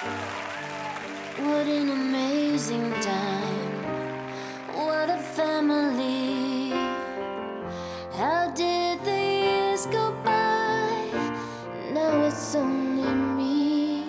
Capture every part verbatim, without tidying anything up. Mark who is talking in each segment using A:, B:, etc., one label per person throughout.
A: What an amazing time. What a family. How did the years go by? Now it's only me.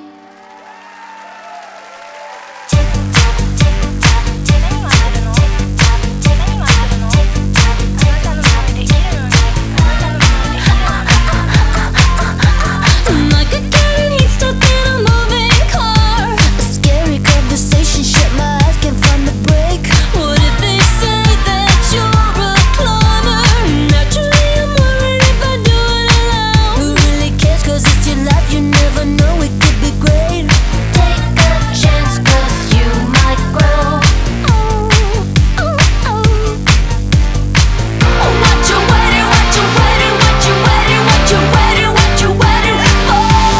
A: Like a cat heat stuck in a moving car. A scary conversation, shit, my eyes can't find the break. What if they say that you're a climber? Naturally I'm worried if I do it alone. Who really cares, cause it's your life, you never know, it could be great. Take a chance, cause you might grow. Oh, oh, oh. What you waiting, what you waiting, what you waiting, what you waiting, what you waiting for?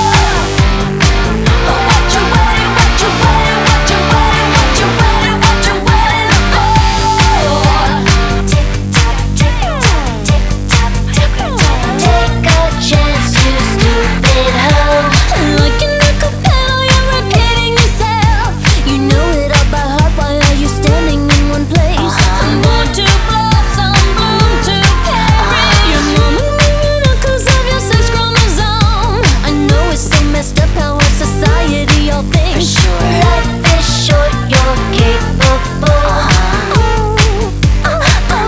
A: What you waiting, what you waiting, what you waiting, what you waiting, what you waiting for? Tick tock, tick tock, tick tock, tick tock. Take a chance, you stupid hoe. Like an echo pedal, you're repeating yourself. You know it all by heart, why are you standing in one place? I'm born to blossom, bloom to carry. Your mama moving on cause of your sex chromosome. I know it's so messed up how our society all thinks. Life is short, you're capable. Oh, oh, oh.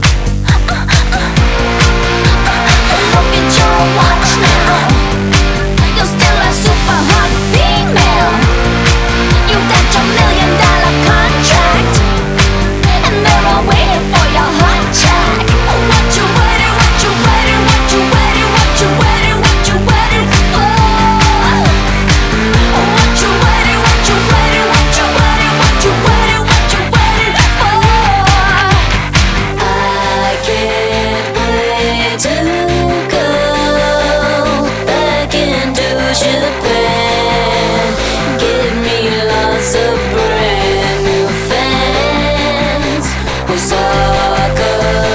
A: Look at your watch now. You're still a super hot female. You got your million dollar contract, and they're all waiting for your hot check. What you waiting, what you waiting, what you waiting, what you waiting, what you waiting for? What you waiting, what you waiting, what you waiting, what you waiting, what you waiting for? I can't wait to go back into Japan. Give me lots of brand new fans. Osaka,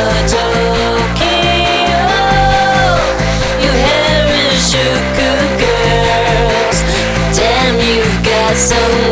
A: Tokyo, you Harajuku girls. Damn, you've got so